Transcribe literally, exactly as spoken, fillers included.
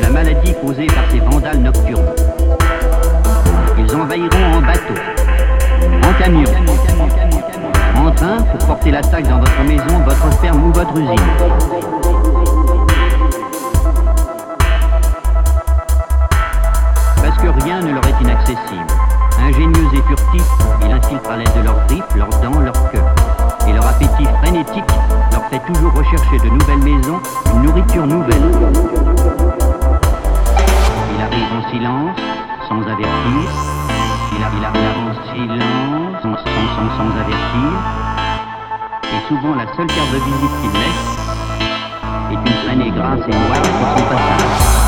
la maladie causée par ces vandales nocturnes. Ils envahiront en bateau, en camion, en train pour porter l'attaque dans votre maison, votre ferme ou votre usine. Parce que rien ne leur est inaccessible. Ingénieux et furtifs, ils infiltrent à l'aide de leurs griffes, leurs dents, leurs queues. Et leur appétit frénétique leur fait toujours rechercher de nouvelles maisons, une nourriture nouvelle. Il arrive en silence, sans avertir. Il arrive en silence, sans, sans, sans, sans avertir. Et souvent la seule carte de visite qu'il laisse est une traînée grasse et noire sur son passage.